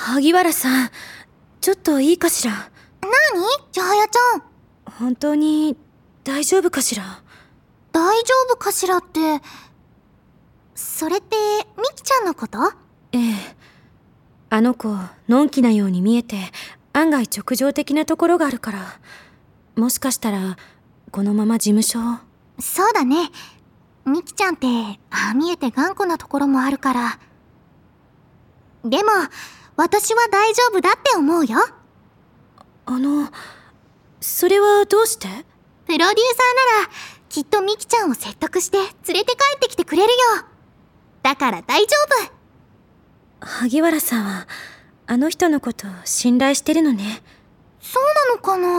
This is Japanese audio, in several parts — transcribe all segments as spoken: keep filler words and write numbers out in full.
萩原さん、ちょっといいかしら。 なに千早ちゃん。 本当に大丈夫かしら。 大丈夫かしらって、それってミキちゃんのこと？ ええ。あの子のんきなように見えて案外直情的なところがあるから、もしかしたらこのまま事務所を。 そうだね。ミキちゃんってああ見えて頑固なところもあるから。でも私は大丈夫だって思うよ。 あのそれはどうして？ プロデューサーならきっとミキちゃんを説得して連れて帰ってきてくれるよ。だから大丈夫。 萩原さんはあの人のことを信頼してるのね。 そうなのかな。うん、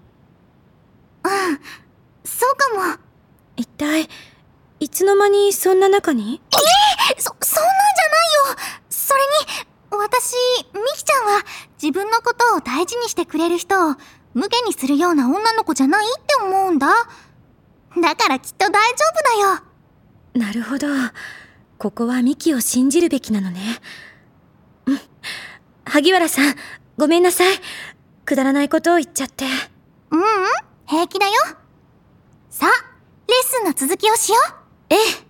そうかも。 一体いつの間にそんな仲に？ えー、そ、そんなんじゃないよ。それに私、ミキちゃんは自分のことを大事にしてくれる人を無下にするような女の子じゃないって思うんだ。だからきっと大丈夫だよ。 なるほど。ここはミキを信じるべきなのね。うん。萩原さん、ごめんなさい。くだらないことを言っちゃって。 ううん、平気だよ。さあ、レッスンの続きをしよう。 ええ。